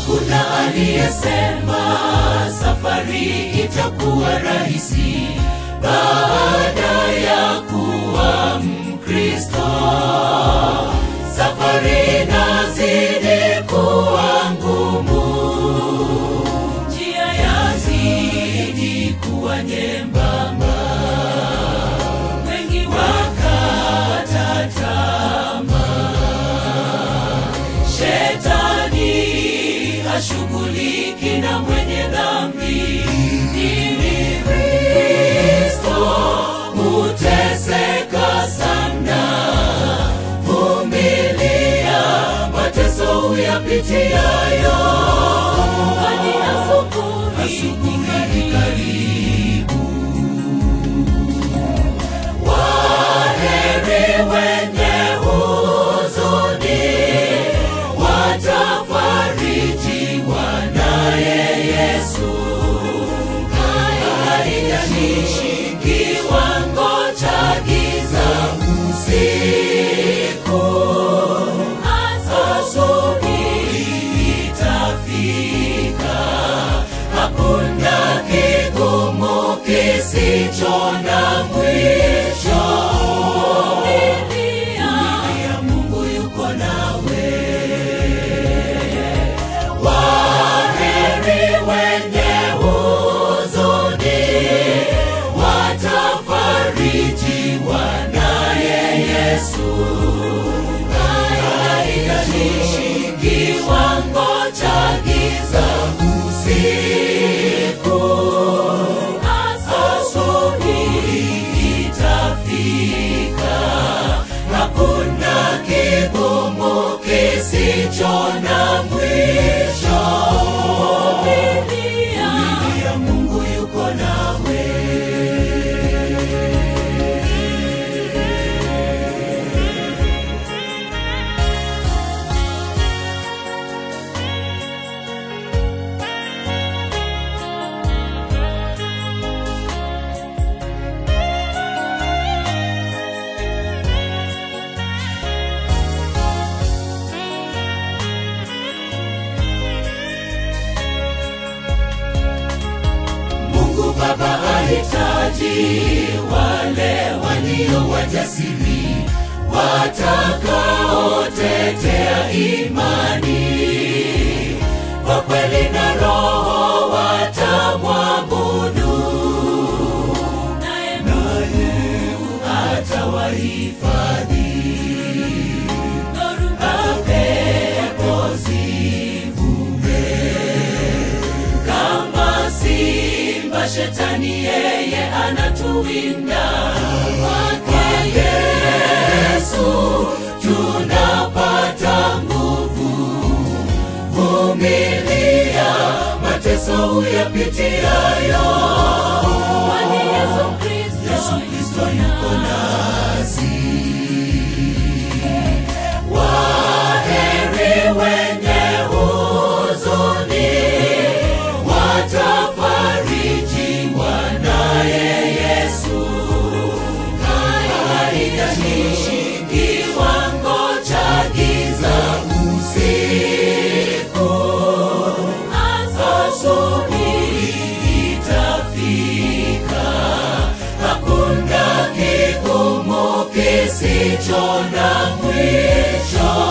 Hakuna aliyesema safari itakuwa rahisi baada ya kuwa Mkristo. Safari inazidi kuwa ngumu, njia yazidi kuwa nyembamba, wengi wakata tamaa. Shetani hashughuliki na mwenye dhambi, ili Kristo huteseka sana. Vumilia mateso uyapitiayo, hadi asubuhi ni karibu. Waheri wenye huzuni, watafarijiwa naye Yesu. Haijalishi kiwango cha giza usiku, asubuhi itafika. Hakuna kigumu kisicho na mwisho. Vumilia, Mungu yuko nawe. Waheri wenye huzuni, watafarijiwa naye Yesu. Haijalishi kiwango cha giza usiku, asubuhi itafika. Hakuna kigumu kisicho na mwisho. Vumilia, Mungu yuko nawe. Baba ahitaji wale walio wajasiri, watakaotetea imani kwa kweli na roho, watamwabudu naye Mungu atawahifadhi. Pepo zivume kama simba, Shetani yeye anatuwinda. Kwake Yesu tunapata nguvu. Vumilia mateso uyapitiayo, kwani Yesu Kristo yuko nasi. Waheri wenye huzuni, watafarijiwa naye Yesu. Haijalishi kiwango cha giza usiku, asubuhi itafika. Hakuna kigumu kisicho na mwisho.